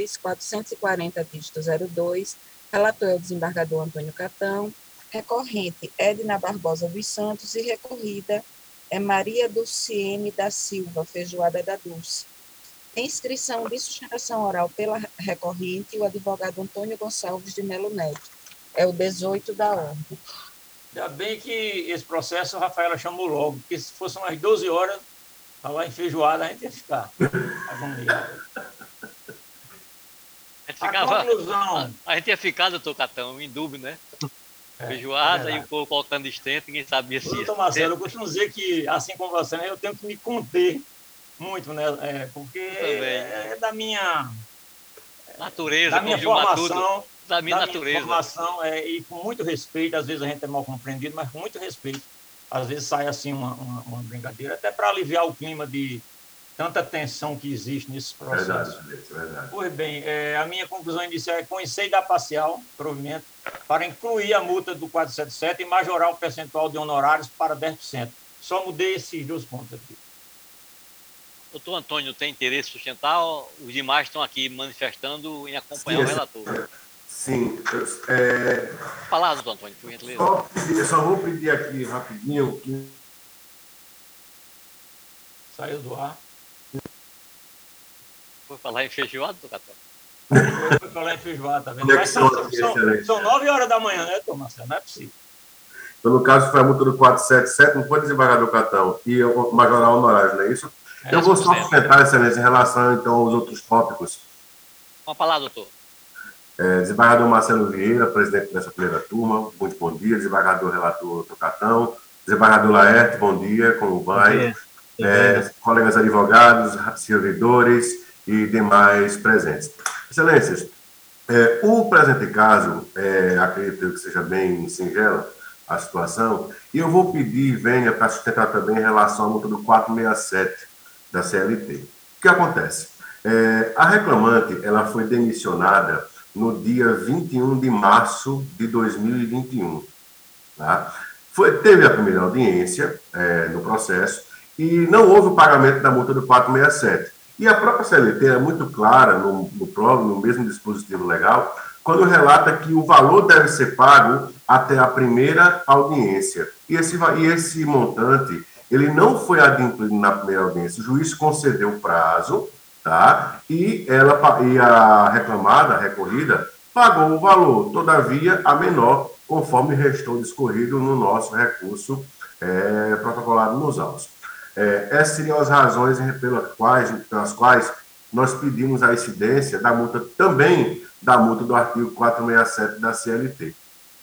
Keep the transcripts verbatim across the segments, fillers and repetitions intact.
quatrocentos e quarenta, dígito zero dois, relator é o desembargador Antônio Catão, recorrente Edna Barbosa dos Santos e recorrida é Maria Dulciene da Silva, Feijoada da Dulce. Em inscrição de sustentação oral pela recorrente, o advogado Antônio Gonçalves de Melo Neto. É o dezoito da ordem. Ainda bem que esse processo a Rafaela chamou logo, porque se fosse umas doze horas, falar em feijoada, a gente ia ficar agoniado. A gente, ficava, a, conclusão... a, a gente ia ficar, doutor Catão, em dúvida, né? É, feijoada é e o povo colocando estento, ninguém sabia se... Doutor Marcelo, eu costumo dizer que, assim como você, eu tenho que me conter muito, né? É, porque é, é da minha... natureza, da minha formação, da minha da natureza. Minha formação é, e com muito respeito, às vezes a gente é mal compreendido, mas com muito respeito. Às vezes sai assim uma, uma, uma brincadeira, até para aliviar o clima de tanta tensão que existe nesse processo. Verdade, verdade. Pois bem, é, a minha conclusão inicial é conhecer e dar parcial provimento para incluir a multa do quatrocentos e setenta e sete e majorar o percentual de honorários para dez por cento. Só mudei esses dois pontos aqui. Doutor Antônio, tem interesse em sustentar? Os demais estão aqui manifestando em acompanhar Sim, o relator. Sim. É... Falar, doutor Antônio, por gentileza. Só, eu só vou pedir aqui rapidinho que... Saiu do ar. Foi falar em feijoada, doutor Catão? Foi falar em feijoada, tá vendo? Mas são, são, são nove horas da manhã, né, doutor Marcelo? Não é possível. Então, no caso, foi a multa do quatrocentos e setenta e sete, não foi desembargador Catão, e majorar honorários, não é isso? É, eu vou só comentar, excelência, em relação, então, aos outros tópicos. Uma palavra, doutor. É, desembargador Marcelo Vieira, presidente dessa primeira turma, muito bom dia. Desembargador relator doutor Catão. Desembargador Laerte, bom dia, como vai? É, colegas advogados, servidores e demais presentes. Excelências, é, o presente caso, é, acredito que seja bem singela a situação, e eu vou pedir, venha, para sustentar também em relação à multa do quatrocentos e sessenta e sete da C L T. O que acontece? É, a reclamante ela foi demissionada no dia vinte e um de março de dois mil e vinte e um. Tá? Foi, teve a primeira audiência é, no processo e não houve o pagamento da multa do quatrocentos e sessenta e sete. E a própria C L T é muito clara no, no, próprio, no mesmo dispositivo legal, quando relata que o valor deve ser pago até a primeira audiência. E esse, e esse montante, ele não foi adimplido na primeira audiência. O juiz concedeu o prazo, tá? E, ela, e a reclamada, a recorrida, pagou o valor, todavia, a menor, conforme restou discorrido no nosso recurso é, protocolado nos autos. É, essas seriam as razões pelas quais, pelas quais nós pedimos a incidência da multa, também da multa do artigo quatrocentos e sessenta e sete da C L T.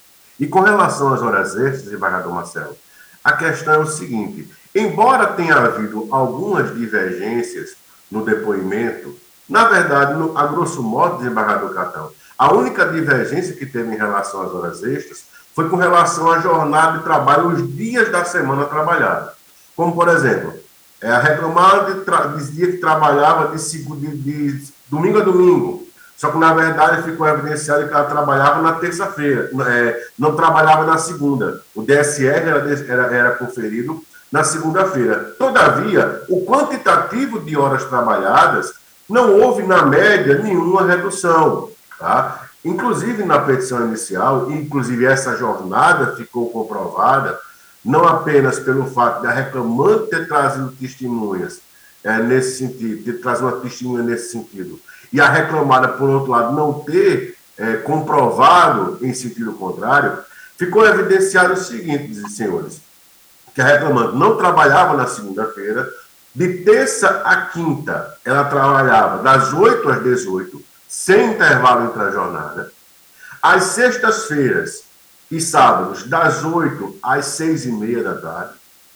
E com relação às horas extras, desembargador Marcelo, a questão é o seguinte, embora tenha havido algumas divergências no depoimento, na verdade, no, a grosso modo, desembargador Catão, a única divergência que teve em relação às horas extras foi com relação à jornada de trabalho, os dias da semana trabalhada. Como, por exemplo, a reclamada dizia que trabalhava de, de, de domingo a domingo, só que, na verdade, ficou evidenciado que ela trabalhava na terça-feira, é, não trabalhava na segunda. O D S R era, era, era conferido na segunda-feira. Todavia, o quantitativo de horas trabalhadas não houve, na média, nenhuma redução. Tá? Inclusive, na petição inicial, inclusive essa jornada ficou comprovada, não apenas pelo fato da reclamante ter trazido testemunhas é, nesse sentido, ter trazido uma testemunha nesse sentido, e a reclamada, por outro lado, não ter é, comprovado em sentido contrário, ficou evidenciado o seguinte, senhores, que a reclamante não trabalhava na segunda-feira, de terça a quinta, ela trabalhava das oito às dezoito, sem intervalo entre a jornada. Às sextas-feiras e sábados, das oito às seis e meia da tarde.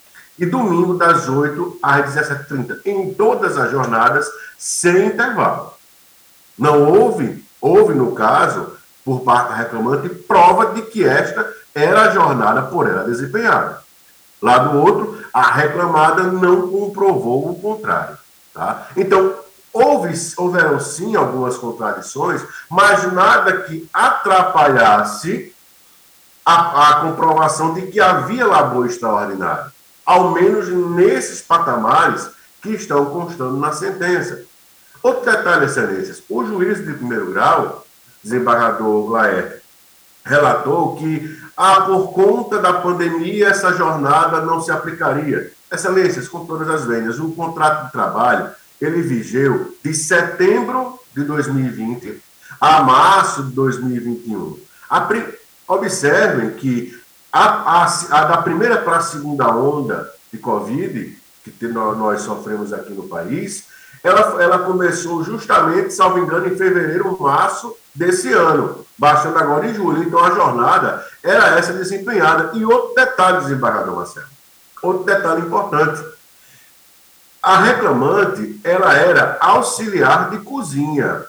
E domingo, das oito às dezessete e trinta. Em todas as jornadas, sem intervalo. Não houve, houve, no caso, por parte da reclamante, prova de que esta era a jornada por ela desempenhada. Lá do outro, a reclamada não comprovou o contrário. Tá? Então, houve, houveram sim algumas contradições, mas nada que atrapalhasse a, a comprovação de que havia labor extraordinário, ao menos nesses patamares que estão constando na sentença. Outro detalhe, excelências, o juiz de primeiro grau, desembargador Laerte, relatou que, ah, por conta da pandemia, essa jornada não se aplicaria. Excelências, com todas as vênias, o contrato de trabalho, ele vigeu de setembro de dois mil e vinte a março de dois mil e vinte e um. A, observem que a, a, a da primeira para a segunda onda de Covid, que nós sofremos aqui no país, ela, ela começou justamente, salvo engano, em fevereiro, março desse ano, baixando agora em julho. Então, a jornada era essa desempenhada. E outro detalhe, desembargador Marcelo, outro detalhe importante. A reclamante, ela era auxiliar de cozinha.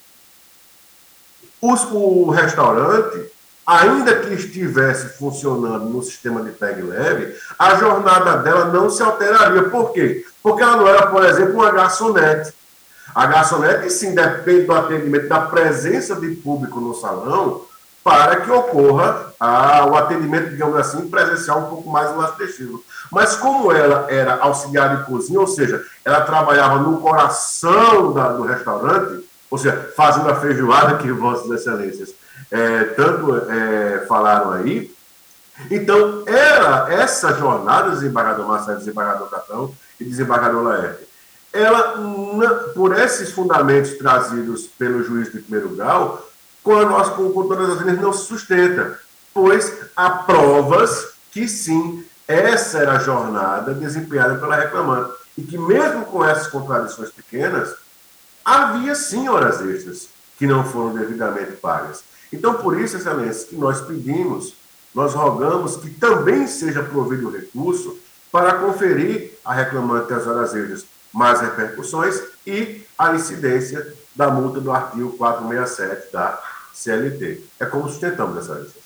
Os, o restaurante, ainda que estivesse funcionando no sistema de pegue leve, a jornada dela não se alteraria. Por quê? Porque ela não era, por exemplo, uma garçonete. A garçonete, sim, depende do atendimento, da presença de público no salão, para que ocorra a, o atendimento, digamos assim, presencial um pouco mais elasticivo. Mas como ela era auxiliar de cozinha, ou seja, ela trabalhava no coração da, do restaurante, ou seja, fazendo a feijoada que Vossas Excelências é, tanto é, falaram aí, então era essa jornada, desembargador Marcelo, desembargador Catão e desembargador Laerte, ela, por esses fundamentos trazidos pelo juiz de primeiro grau, com, a nossa, com, com todas as linhas não se sustenta, pois há provas que sim, essa era a jornada desempenhada pela reclamante, e que mesmo com essas contradições pequenas, havia sim horas extras que não foram devidamente pagas. Então, por isso, excelência, que nós pedimos, nós rogamos que também seja provido o recurso para conferir a reclamante as horas extras mais repercussões e a incidência da multa do artigo quatrocentos e sessenta e sete da C L T. É como sustentamos essa licença.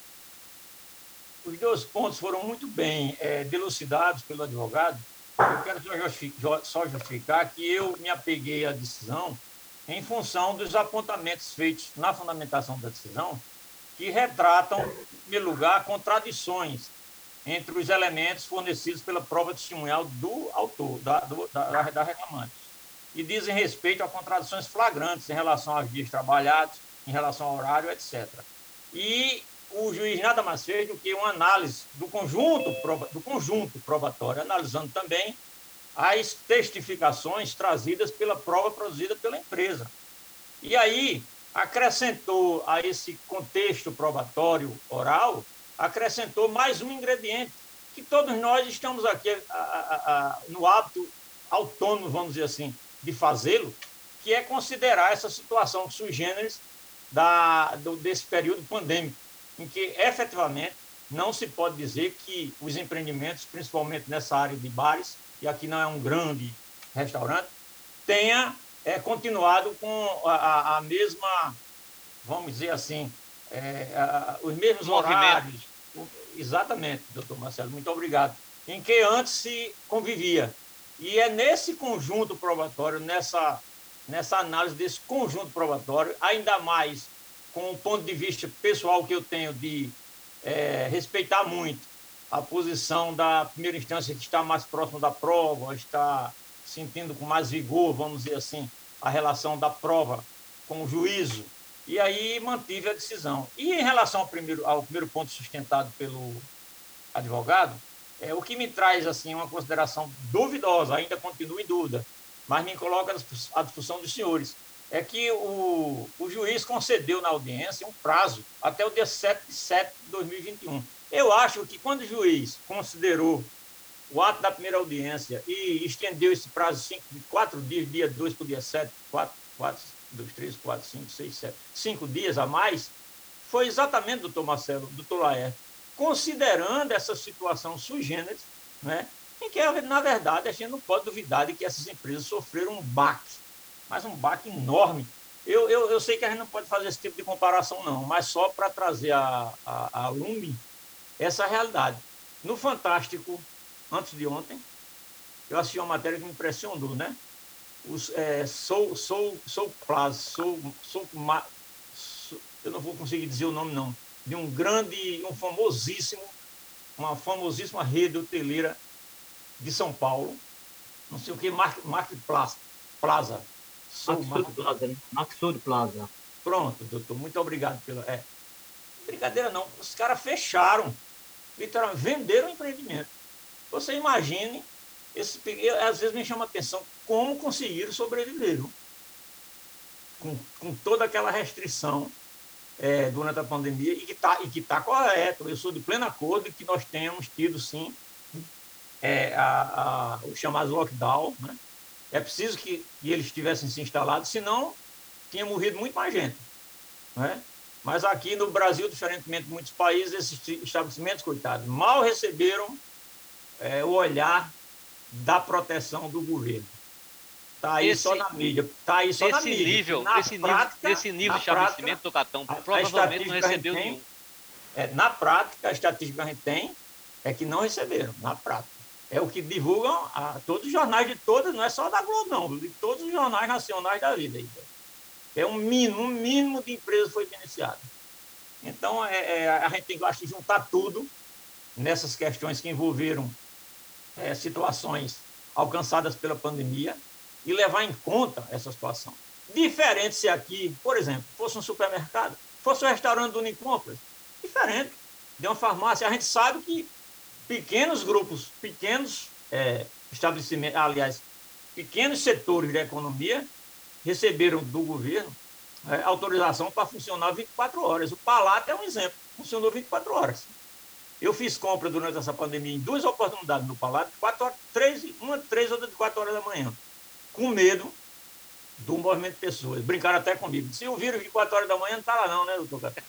Os dois pontos foram muito bem é, dilucidados pelo advogado. Eu quero só justificar que eu me apeguei à decisão em função dos apontamentos feitos na fundamentação da decisão, que retratam, em primeiro lugar, contradições entre os elementos fornecidos pela prova testemunhal do autor, da, do, da, da reclamante, e dizem respeito a contradições flagrantes em relação aos dias trabalhados, em relação ao horário, etcétera. E o juiz nada mais fez do que uma análise do conjunto, do conjunto probatório, analisando também as testificações trazidas pela prova produzida pela empresa. E aí acrescentou a esse contexto probatório oral, acrescentou mais um ingrediente, que todos nós estamos aqui a, a, a, no hábito autônomo, vamos dizer assim, de fazê-lo, que é considerar essa situação sui generis da, do, desse período pandêmico, em que, efetivamente, não se pode dizer que os empreendimentos, principalmente nessa área de bares, e aqui não é um grande restaurante, tenha é, continuado com a, a mesma, vamos dizer assim, é, a, os mesmos horários. Exatamente, doutor Marcelo, muito obrigado. Em que antes se convivia. E é nesse conjunto probatório, nessa, nessa análise desse conjunto probatório, ainda mais com o ponto de vista pessoal que eu tenho de é, respeitar muito a posição da primeira instância, que está mais próximo da prova, está sentindo com mais vigor, vamos dizer assim, a relação da prova com o juízo, e aí mantive a decisão. E em relação ao primeiro, ao primeiro ponto sustentado pelo advogado, é, o que me traz assim uma consideração duvidosa, ainda continuo em dúvida, mas me coloca à disposição dos senhores, é que o, o juiz concedeu na audiência um prazo até o dia sete de setembro de dois mil e vinte e um. Eu acho que quando o juiz considerou o ato da primeira audiência e estendeu esse prazo de quatro dias, dia dois para o dia sete, quatro, quatro, dois, três, quatro, cinco, seis, sete, cinco dias a mais, foi exatamente, doutor Marcelo, doutor Laerte, considerando essa situação sui generis, né, em que, na verdade, a gente não pode duvidar de que essas empresas sofreram um baque, mas um baque enorme. Eu, eu, eu sei que a gente não pode fazer esse tipo de comparação, não, mas só para trazer a, a, a lume essa realidade. No Fantástico, antes de ontem, eu assisti uma matéria que me impressionou, né? Os, é, Soul, Soul, Soul Plaza, Soul, Soul, Soul, eu não vou conseguir dizer o nome, não, de um grande, um famosíssimo, uma famosíssima rede hoteleira de São Paulo, não sei o que, Market Plaza, Plaza, Sou Maxud Plaza, né? Maxud Plaza. Pronto, doutor, muito obrigado pela... É, brincadeira não, os caras fecharam, literalmente, venderam o empreendimento. Você imagine, esse, eu, às vezes me chama a atenção como conseguiram sobreviver, viu? Com, com toda aquela restrição é, durante a pandemia, e que está e que tá correto. Eu sou de pleno acordo que nós temos tido, sim, é, a, a, o chamado lockdown, né? É preciso que, que eles tivessem se instalado, senão tinha morrido muito mais gente, né? Mas aqui no Brasil, diferentemente de muitos países, esses estabelecimentos, coitados, mal receberam é, o olhar da proteção do governo. Está aí Esse, só na mídia. Está aí só na mídia. Nível, na nesse, prática, nível, nesse nível de estabelecimento do Catão, a, provavelmente a não recebeu tem, nenhum. É, na prática, a estatística que a gente tem é que não receberam, na prática. É o que divulgam a, todos os jornais de todas, não é só da Globo, não, de todos os jornais nacionais da vida. É um mínimo, um mínimo de empresas foi beneficiado. Então, é, é, a gente tem que, acho, juntar tudo nessas questões que envolveram é, situações alcançadas pela pandemia e levar em conta essa situação. Diferente se aqui, por exemplo, fosse um supermercado, fosse um restaurante do Unicompras, diferente de uma farmácia. A gente sabe que pequenos grupos, pequenos é, estabelecimentos, aliás, pequenos setores da economia receberam do governo é, autorização para funcionar vinte e quatro horas. O Palato é um exemplo, funcionou vinte e quatro horas. Eu fiz compra durante essa pandemia em duas oportunidades no Palato, quatro horas, três, uma de três, outra de quatro horas da manhã, com medo do movimento de pessoas. Brincaram até comigo. Se o vírus de quatro horas da manhã, não está lá não, né, doutor Catão?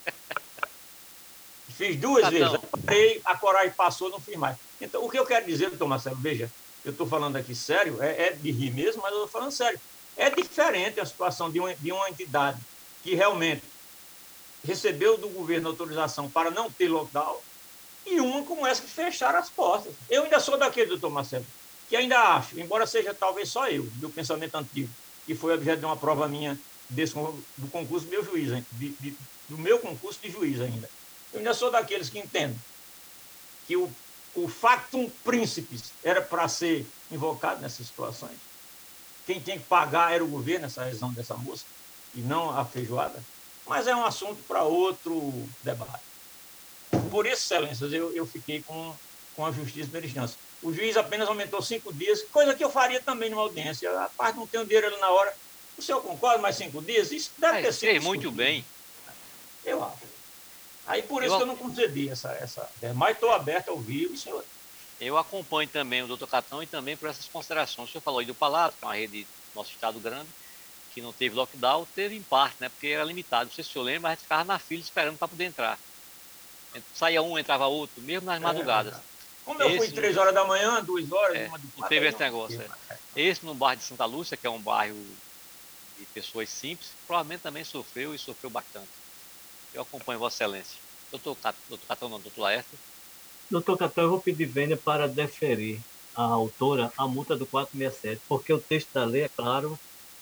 Fiz duas Catão. vezes, parei, a coragem passou, não fiz mais. Então, o que eu quero dizer, doutor Marcelo, veja, eu estou falando aqui sério, é, é de rir mesmo, mas eu estou falando sério. É diferente a situação de uma, de uma entidade que realmente recebeu do governo autorização para não ter lockdown e uma como essa que fecharam as portas. Eu ainda sou daquele, doutor Marcelo, que ainda acho, embora seja talvez só eu, meu pensamento antigo, que foi objeto de uma prova minha desse, do concurso do meu juiz, de, de, do meu concurso de juiz ainda. Eu ainda sou daqueles que entendem que o, o factum principis era para ser invocado nessas situações. Quem tinha que pagar era o governo, essa razão dessa moça, e não a feijoada. Mas é um assunto para outro debate. Por isso, excelências, eu, eu fiquei com, com a justiça de instância. O juiz apenas aumentou cinco dias, coisa que eu faria também numa audiência. A parte não tem o dinheiro ali na hora. O senhor concorda mais cinco dias? Isso deve ter sido muito bem. Eu acho. Aí por isso eu... que eu não concedi essa... essa mas estou aberto a ouvir o senhor. Eu acompanho também o doutor Catão e também por essas considerações. O senhor falou aí do Palato, com a rede do nosso estado grande, que não teve lockdown, teve em parte, né? Porque era limitado. Não sei se o senhor lembra, a gente ficava na fila esperando para poder entrar. Saía um, entrava outro, mesmo nas madrugadas. É, como eu esse, fui três horas da manhã, duas horas, é, uma de quatro, não teve esse negócio. É. Esse no bairro de Santa Lúcia, que é um bairro de pessoas simples, provavelmente também sofreu e sofreu bastante. Eu acompanho Vossa Excelência. Doutor Catão, não, doutor Laércio. Doutor Catão, eu vou pedir vênia para deferir à autora a multa do quatrocentos e sessenta e sete, porque o texto da lei é claro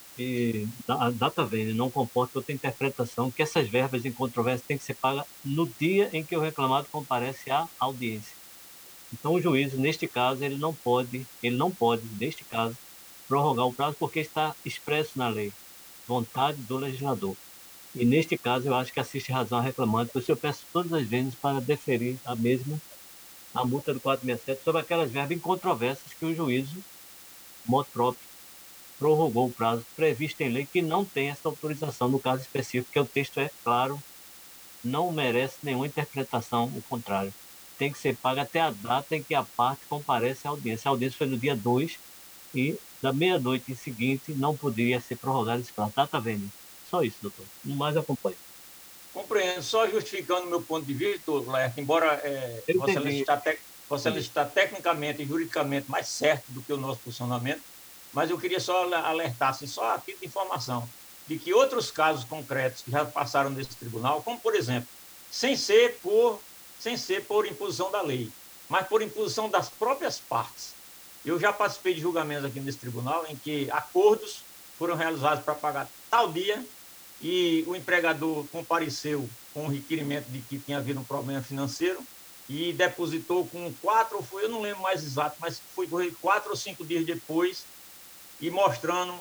e a data vênia não comporta outra interpretação que essas verbas em controvérsia têm que ser pagas no dia em que o reclamado comparece à audiência. Então, o juiz, neste caso, ele não pode, ele não pode, neste caso, prorrogar o prazo porque está expresso na lei, vontade do legislador. E, neste caso, eu acho que assiste razão a reclamante, por isso eu peço todas as vezes para deferir a mesma, a multa do quatrocentos e sessenta e sete sobre aquelas verbas incontroversas que o juízo, modo próprio, prorrogou o prazo previsto em lei que não tem essa autorização no caso específico, que o texto é claro, não merece nenhuma interpretação, o contrário. Tem que ser paga até a data em que a parte comparece à audiência. A audiência foi no dia dois e da meia-noite em seguinte não poderia ser prorrogado esse prazo. Data vênia. Só isso, doutor. No mais, acompanho. Compreendo. Só justificando o meu ponto de vista, Laerte, embora é, Vossa Excelência está, te, está tecnicamente e juridicamente mais certo do que o nosso posicionamento, mas eu queria só alertar, assim, só a título de informação, de que outros casos concretos que já passaram nesse tribunal, como, por exemplo, sem ser por, sem ser por imposição da lei, mas por imposição das próprias partes. Eu já participei de julgamentos aqui nesse tribunal em que acordos foram realizados para pagar tal dia e o empregador compareceu com o requerimento de que tinha havido um problema financeiro e depositou com quatro, ou foi, eu não lembro mais exato, mas foi quatro ou cinco dias depois, e mostrando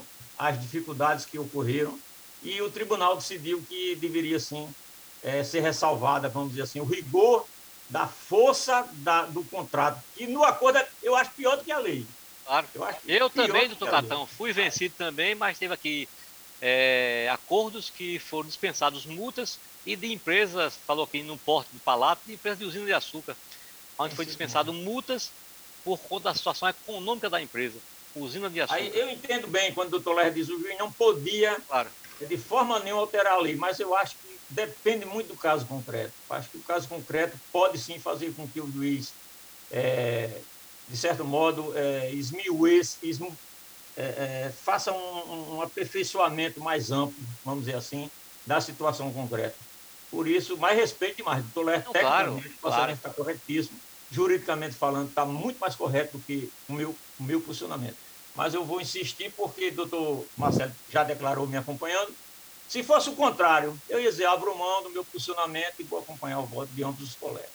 as dificuldades que ocorreram, e o tribunal decidiu que deveria, sim, é, ser ressalvada, vamos dizer assim, o rigor da força da, do contrato, que no acordo eu acho pior do que a lei. Claro. Eu, acho eu também, doutor Catão, Catão, fui vencido também, mas teve aqui é, acordos que foram dispensados multas e de empresas, falou aqui no Porto do Palato, de empresas de usina de açúcar, onde foi dispensado multas por conta da situação econômica da empresa. Usina de açúcar. Aí eu entendo bem quando o doutor Ler diz que o juiz não podia, claro, de forma nenhuma, alterar a lei, mas eu acho que depende muito do caso concreto. Eu acho que o caso concreto pode sim fazer com que o juiz, é, de certo modo, é, esmue esse, esmu, é, é, faça um, um aperfeiçoamento mais amplo, vamos dizer assim, da situação concreta. Por isso, mais respeito demais. O doutor Ler, tecnicamente, claro, claro. Está corretíssimo. Juridicamente falando, está muito mais correto do que o meu, o meu posicionamento. Mas eu vou insistir porque o doutor Marcelo já declarou me acompanhando. Se fosse o contrário, eu ia dizer, abro mão do meu posicionamento e vou acompanhar o voto de ambos os colegas.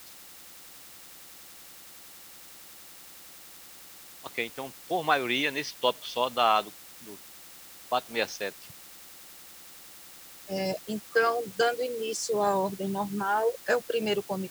Ok, então, por maioria, nesse tópico só da, do, do quatrocentos e sessenta e sete. É, então, dando início à ordem normal, é o primeiro